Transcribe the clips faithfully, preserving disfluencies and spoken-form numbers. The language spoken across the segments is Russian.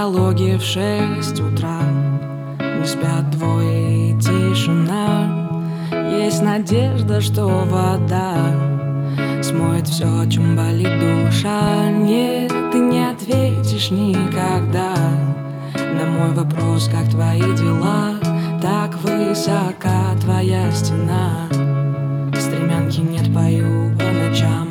диалоги в шесть утра. Не спят двое и тишина. Есть надежда, что вода смоет все, о чем болит душа. Нет, ты не ответишь никогда на мой вопрос, как твои дела. Так высока твоя стена, стремянки нет, пою по ночам.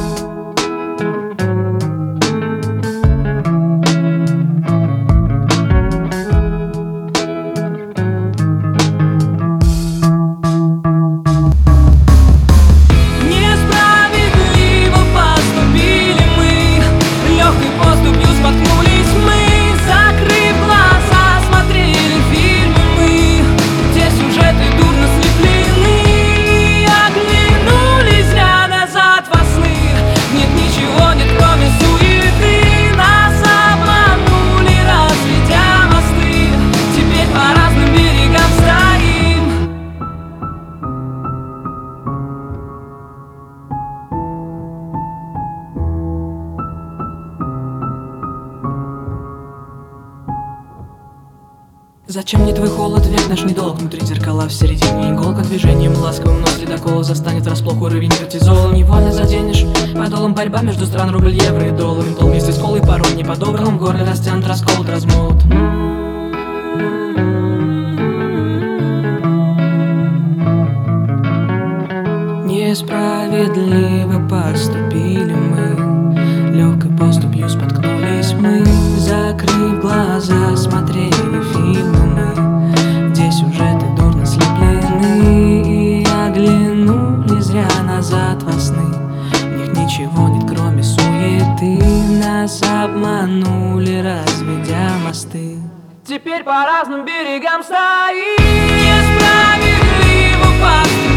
Зачем мне твой холод, век наш недолг? Внутри зеркала в середине иголка. Движением ласковым, но ледокола застанет врасплох уровень кортизола. Невольно заденешь подолом, борьба между стран, рубль, евро и доллар. Долг вместе с колой порой не по-доброму. В горле растянут, расколот, размолот. Несправедливо поступили мы, легкой поступью споткнулись мы. Закрыв глаза, смотрели фильмы мы, где сюжеты дурно слеплены. И оглянули зря назад во сны, в них ничего нет, кроме суеты. Нас обманули, разведя мосты. Теперь по разным берегам стоим. Несправедливо поступили